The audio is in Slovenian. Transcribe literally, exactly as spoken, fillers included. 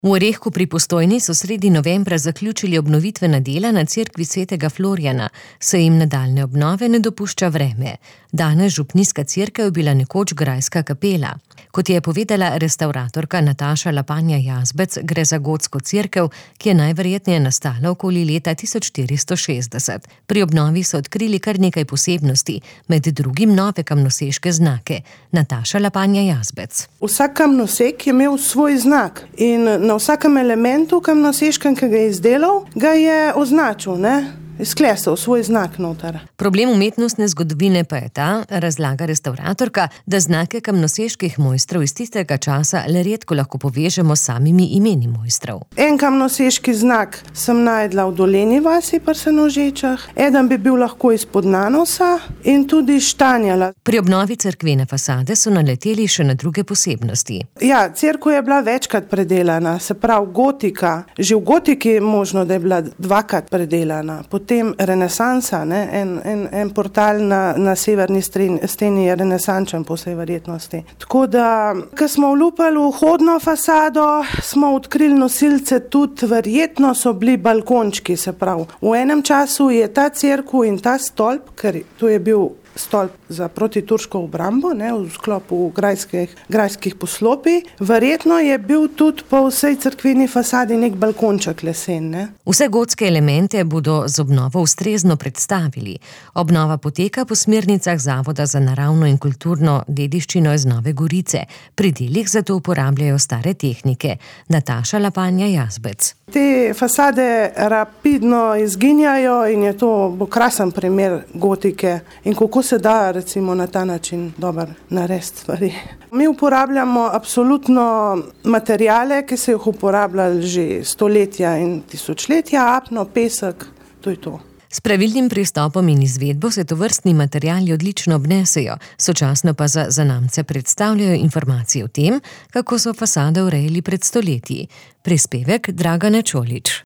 V Orehku pri Postojni so sredi novembra zaključili obnovitvena dela na cerkvi svetega Florjana, saj jim nadaljnje obnove ne dopušča vreme. Danes župnijska cerkev je bila nekoč grajska kapela. Kot je povedala restavratorka Nataša Lapanja Jazbec, gre za gotsko cerkev, ki je najverjetneje nastala okoli leta tisoč štiristo šestdeset. Pri obnovi so odkrili kar nekaj posebnosti, med drugim nove kamnoseške znake. Nataša Lapanja Jazbec. Vsak kamnosek je imel svoj znak in na vsakem elementu kamnoseškem, ki ga je izdelal, ga je označil, ne? Izklesal svoj znak noter. Problem umetnostne zgodovine pa je ta, razlaga restavratorka, da znake kamnoseških mojstrov iz tistega časa le redko lahko povežemo s samimi imeni mojstrov. En kamnoseški znak sem najdla v Dolenji vasi pri Senožečah, eden bi bil lahko izpod Nanosa in tudi Štanjala. Pri obnovi cerkvene fasade so naleteli še na druge posebnosti. Ja, cerkev je bila večkrat predelana, se pravi gotika. Že v gotiki je možno, da je bila dvakrat predelana. Potem renesansa, ne? en, en, en portal na, na severni steni je renesančen po vsej verjetnosti. Tako da, ko smo vlupali v vhodno fasado, smo odkrili nosilce tudi, verjetno so bili balkončki, se pravi. V enem času je ta cerkev in ta stolp, ker to je bil stolp za protiturško obrambo, ne, v sklopu grajskih, grajskih poslopij. Verjetno je bil tudi po vsej cerkveni fasadi nek balkonček lesen. Ne. Vse gotske elemente bodo z obnovo ustrezno predstavili. Obnova poteka po smernicah Zavoda za naravno in kulturno dediščino iz Nove Gorice. Pri delih zato uporabljajo stare tehnike. Nataša Lapanja Jazbec. Te fasade rapidno izginjajo in je to bo krasen primer gotike in kako se da recimo na ta način dober narediti stvari. Mi uporabljamo absolutno materijale, ki se jih uporabljali že stoletja in tisočletja, apno, pesek, to je to. S pravilnim pristopom in izvedbo se tovrstni materiali odlično obnesejo, sočasno pa za zanamce predstavljajo informacije o tem, kako so fasade urejali pred stoletji. Prispevek Dragane Čolič.